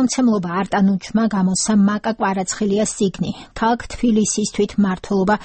გამომცემლობა არტანუჩმა გამოსცა მაკა კვარაცხელიას წიგნი ქალაქ თბილისის თვითმმართველობა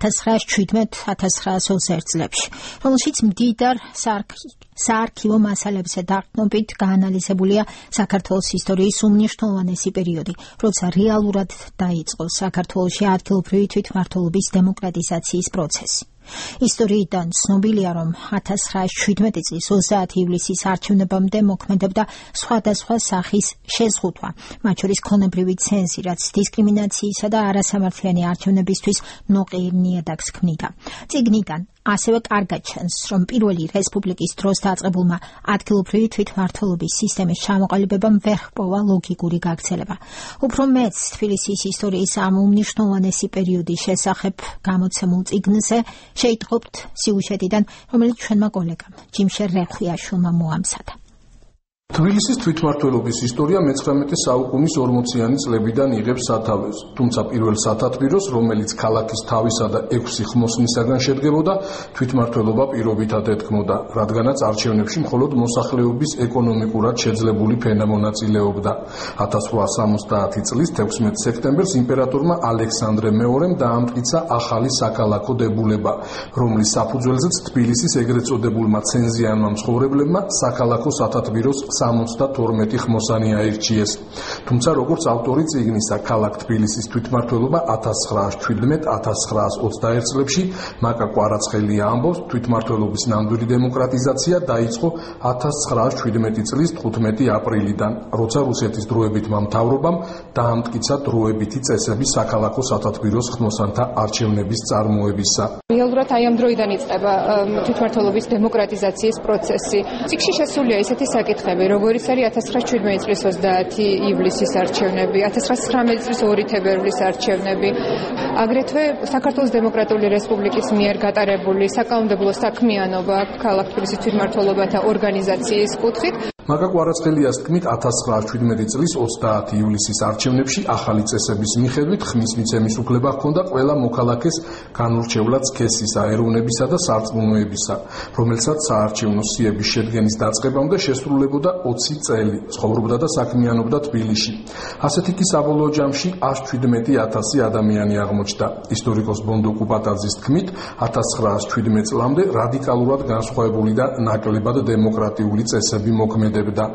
1917-1921 წლებში, რომელშიც მდიდარ საარქივო მასალებსა დაყრდნობით გაანალიზებულია საქართველოს ისტორიის უმნიშვნელოვანესი პერიოდი, როცა რეალურად დაიწყო საქართველოში ადგილობრივი თვითმმართველობის დემოკრატიზაციის პროცესი. ისტორიიდან ცნობილია, რომ 1917 წლის 30 ივლისის არჩევნებამდე მოქმედებდა სხვადასხვა სახის შეზღუდვა, მათ შორის ქონებრივი ცენზი, რაც დისკრიმინაციისა და არასამართლიანი არჩევნებისთვის ნოყიერ ნიადაგს ქმნიდა. წიგნიდან ასევე კარგად ჩანს, რომ პირველი რესპუბლიკის დროს დაწყებულმა ადგილობრივი თვითმმართველობის სისტემის ჩამოყალიბებამ ვერ ჰპოვა ლოგიკური გაგრძელება. უფრო მეც თბილისის ისტორიის ამ უმნიშვნელოვანესი პერიოდის შესახებ გამოცემულ წიგნზე შეიტყობთ სიუჟეტიდან, რომელიც ჩვენმა კოლეგამ ჯიმშერ რეხვიაშვილმა მოამზადა. თბილისის თვითმმართველობის ისტორია მე-19 საუკუნის 40-იანი წლებიდან იღებს სათავეს, თუმცა პირველ სათათბიროს, რომელიც ქალაქის თავისა და 6 ხმოსნისაგან შედგებოდა, თვითმმართველობა პირობითად ეთქმოდა, რადგანაც არჩევნებში მხოლოდ მოსახლეობის ეკონომიკურად შეძლებული ფენა მონაწილეობდა. 1870 წლის 16 სექტემბერს იმპერატორმა ალექსანდრე მეორემ დაამტკიცა ახალი საქალაქო დებულება, რომლის საფუძველზეც თბილისის ეგრეთ წოდებულმა ცენზიანმა მცხოვრებლებმა საქალაქო სათათბიროს 72 ხმოსანი აირჩიეს. თუმცა როგორც ავტორი წიგნისა ქალაქ თბილისის თვითმმართველობა 1917-1921 წლებში მაკა კვარაცხელია ამბობს, თვითმმართველობის ნამდვილი დემოკრატიზაცია დაიწყო 1917 წლის 15 აპრილიდან, როცა რუსეთის დროებითმა მთავრობამ დაამტკიცა დროებითი წესები საქალაქო სათათბიროს ხმოსანთა არჩევნების წარმოებისა. რეალურად აი ამ დროიდან იწყება თვითმმართველობის დემოკრატიზაციის პროცესი. წიგნში შესულია ისეთი საკითხები, როგორიც არის 1917 წლის 30 ივლისის არჩევნები, 1919 წლის 2 თებერვლის არჩევნები, აგრეთვე საქართველოს დემოკრატიული რესპუბლიკის მიერ გატარებული საკანონმდებლო საქმიანობა ქალაქ თბილისის თვითმმართველობათა ორგანიზაციის კუთხით. მაკა კვარაცხელიას თქმით 1917 წლის 30 ივლისის არჩევნებში ახალი წესების მიხედვით ხმის მიცემის უფლება ჰქონდა ყველა მოქალაქეს განურჩევლად სქესისა, ეროვნებისა და სარწმუნოებისა, რომელსაც საარჩევნო სიების შედგენის დაწყებამდე შესრულებოდა 20 წელი, ცხოვრობდა და საქმიანობდა თბილისში. ასეთი კი საბოლოო ჯამში 117,000 ადამიანი აღმოჩნდა. ისტორიკოს ბონდო კუპატაძის თქმით 1917 წლამდე რადიკალურად განსხვავებული და ნაკლებად დემოკრატიული წესები მოქმედებდა.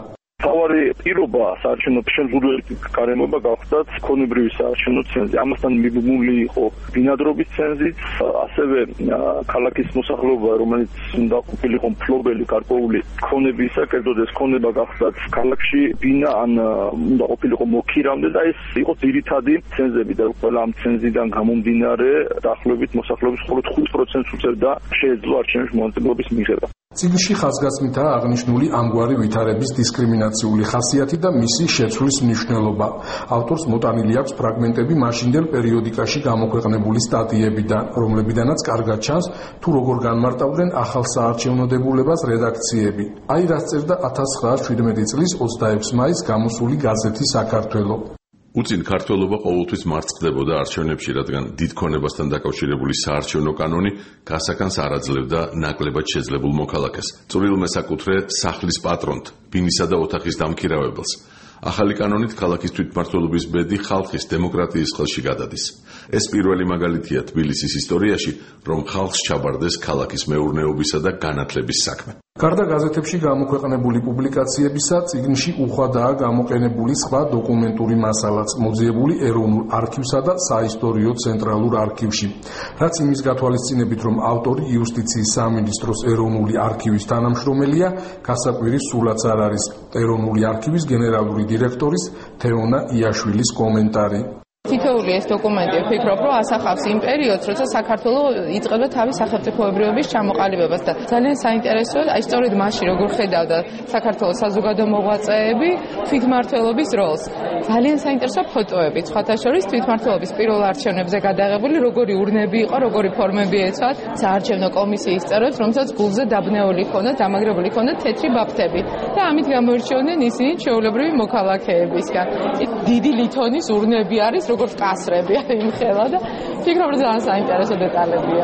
თავარი პირობა საარჩევნო შეზღუდვების გარემოება გახდათ ქონებრივი საარჩევნო ცენზი. ამასთან მიბმული იყო ბინადრობის ცენზიც, ასევე ქალაქის მოსახლეობა, რომელიც უნდა ყოფილიყო მფლობელი გარკვეული ქონებისა, კერძოდ ეს ქონება გახდათ ქალაქში ბინა ან უნდა ყოფილიყო მოქირამდე და ეს იყო ძირითადი ცენზები და ყველა ამ ცენზიდან გამომდინარე დაახლოებით მოსახლეობის მხოლოდ 5%-ს უწევდა შეეძლო არჩევნებში მონაწილეობის მიღება. წიგნში ხაზგასმითაა აღნიშნული ამგვარი ვითარების დისკრიმინაციული ხასიათი და მისი შეცვლის მნიშვნელობა. ავტორს მოტანილი აქვს ფრაგმენტები მაშინდელ პერიოდიკაში გამოქვეყნებული სტატიებიდან, რომლებიდანაც კარგად ჩანს, თუ როგორ განმარტავდნენ ახალ საარჩევნო დებულებას რედაქციები. აი რაც წერდა 1917 წლის 26 მაისს გამოსული გაზეთი „საქართველო“. უწინ ქართველობა ყოველთვის მარცხდებოდა არჩევნებში, რადგან დიდ ქონებასთან დაკავშირებული საარჩევნო კანონი გასაგანს არ აძლევდა ნაკლებად შეძლებულ მოქალაქეს, წვრილ მესაკუთრე სახლის პატრონთ, ბინისა და ოთახის დამქირავებელს. ახალი კანონით ქალაქის თვითმმართველობის ბედი ხალხის დემოკრატიის ხელში გადადის. ეს პირველი მაგალითია თბილისის ისტორიაში, რომ ხალხს ჩაბარდეს ქალაქის მეურნეობისა და განათლების საქმე. გარდა გაზეთებში გამოქვეყნებული პუბლიკაციებისა, წიგნში უხვადაა გამოყენებული სხვა დოკუმენტური მასალაც, მოძიებული ეროვნულ არქივსა და საისტორიო ცენტრალურ არქივში. რაც იმის გათვალისწინებით, რომ ავტორი იუსტიციის სამინისტროს ეროვნული არქივის თანამშრომელია, გასაკვირი სულაც არ არის. ეროვნული არქივის გენერალური დირექტორის თეონა იაშვილის კომენტარი. თითოეული ეს დოკუმენტი ვფიქრობ, რომ ასახავს იმ პერიოდს, როცა საქართველო იწყებდა თავის სახელმწიფოებრიობის ჩამოყალიბებას და ძალიან საინტერესოა, აი სწორედ მაშინ როგორ ხედავდა საქართველოს საზოგადო მოღვაწეები თვითმმართველობის როლს. ძალიან საინტერესოა ფოტოები, სხვათა შორის თვითმმართველობის პირველ არჩევნებზე გადაღებული, როგორი ურნები იყო, როგორი ფორმები ეცვათ საარჩევნო კომისიის წევრებს, რომელსაც გულზე დაბნეული ჰქონდათ, დამაგრებული ჰქონდათ თეთრი ბაფთები და ამით გამოირჩეოდნენ ისინი ჩვეულებრივი მოქალაქეებისგან. დიდი ლითონის ურნები არის, როგორც კასრები იმხელა და ფიქრობ, რომ ძალიან საინტერესო დეტალებია.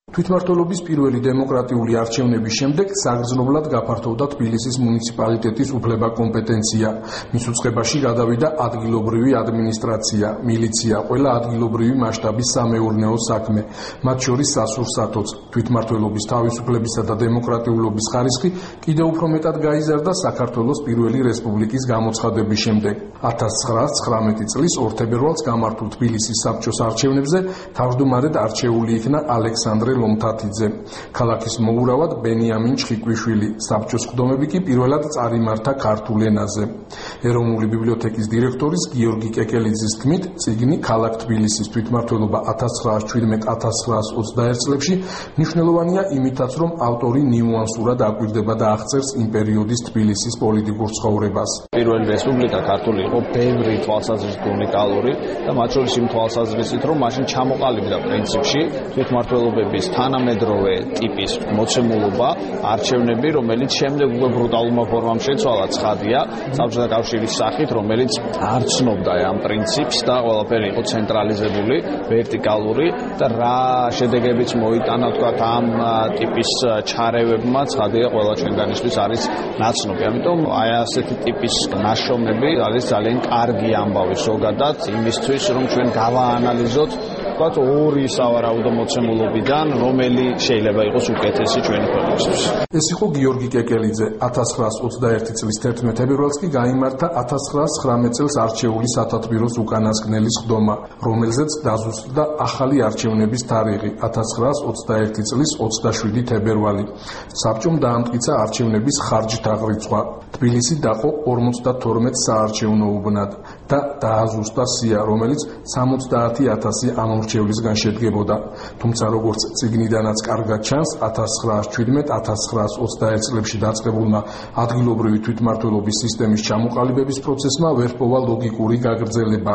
თვითმმართველობის პირველი დემოკრატიული არჩევნების შემდეგ საგრძნობლად გაფართოვდა თბილისის მუნიციპალიტეტის უფლება-კომპეტენცია. მის უწყებაში გადავიდა ადგილობრივი ადმინისტრაცია, მილიცია, ყველა ადგილობრივი მასშტაბის სამეურნეო საქმე, მათ შორის სასურსათოც. თვითმმართველობის თავისუფლებისა და დემოკრატიულობის ხარისხი კიდევ უფრო მეტად გაიზარდა საქართველოს პირველი რესპუბლიკის გამოცხადების შემდეგ. 1919 წლის 2 თებერვალს გამართულ თბილისის საბჭოს არჩევნებზე თავმჯდომარედ არჩეული იქნა ალექსანდრე ლომთათიძე. ქალაქის მოურავად ბენიამინ ჩხიკვიშვილი, საბჭოს ხდომები კი პირველად წარიმართა ქართულ ენაზე. ეროვნული ბიბლიოთეკის დირექტორის გიორგი კეკელიძის თქმით, წიგნი ქალაქ თბილისის თვითმმართველობა 1917-1921 წლებში მნიშვნელოვანია იმითაც, რომ ავტორი ნიუანსურად აკვირდება და აღწერს იმ პერიოდის თბილისის პოლიტიკურ ცხოვრებას. პირველი რესპუბლიკა ქართული იყო ბევრი თვალსაზრისით უნიკალური და მათ შორის იმ თვალსაზრისით, რომ მაშინ ჩამოყალიბდა პრინციპში თვითმმართველობების თანამედროვე ტიპის მოცემულობა, არჩევნები, რომელიც შემდეგ უკვე ბრუტალურმა ფორმამ შეცვალა, ცხადია, საბჭოთა კავშირის სახით, რომელიც არ ცნობდა ამ პრინციპს და ყველაფერი იყო ცენტრალიზებული, ვერტიკალური და რა შედეგებიც მოიტანა თქვათ ამ ტიპის ჩარევებმა, ცხადია, ყველა ჩვენგანისთვის არის ნაცნობი. ამიტომ აი ასეთი ტიპის ნაშრომები არის ძალიან კარგი ამბავი ზოგადად იმისთვის, რომ ჩვენ გავაანალიზოთ თქვათ ორი სავარაუდო მოცემულობიდან, რომელი შეიძლება იყოს უკეთესი ჩვენი ქვეყნისთვის. ეს იყო გიორგი კეკელიძე. 1921 წლის 11 თებერვალს კი გაიმართა 1919 წელს არჩეული სათათბიროს უკანასკნელის ხდომა, რომელზეც დაზუსტდა ახალი არჩევნების თარიღი 1921 წლის 27 თებერვალი. საბჭომ დაამტკიცა არჩევნების ხარჯთა რიცხვი. თბილისი დაყო 52 საარჩევნო უბნად და დააზუსტა სია, რომელიც 70,000 ამომრჩევლისგან შედგებოდა. თუმცა როგორც წიგნიდანაც კარგად ჩანს, 1917-1921 წლებში დაწყებულმა ადგილობრივი თვითმმართველობის სისტემის ჩამოყალიბების პროცესმა ვერ პოვა ლოგიკური გაგრძელება.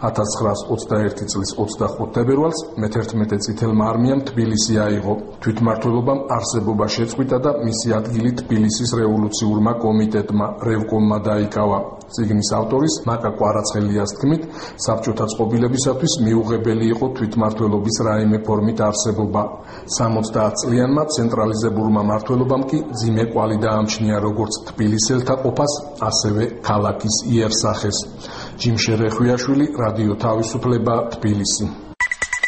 1921 წლის 25 თებერვალს მე-11 წითელმა არმიამ თბილისი აიღო. თვითმმართველობამ არსებობა შეწყვიტა და მისი ადგილი თბილისის რევოლუციურმა კომიტეტმა რევკომმა დაიკავა. წიგნის ავტორის მაკა კვარაცხელიას თქმით, საბჭოთა წყობილებისათვის მიუღებელი იყო თვითმმართველობის რაიმე ფორმით არსებობა. 70 წლიანმა ცენტრალიზებულმა მმართველობამ კი ძიმე კვალი დაამჩნია როგორც თბილისელთა ყოფას, ასევე ქალაქის იერსახეს. ჯიმშე რეხვიაშვილი, რადიო თავისუფლება, თბილისი.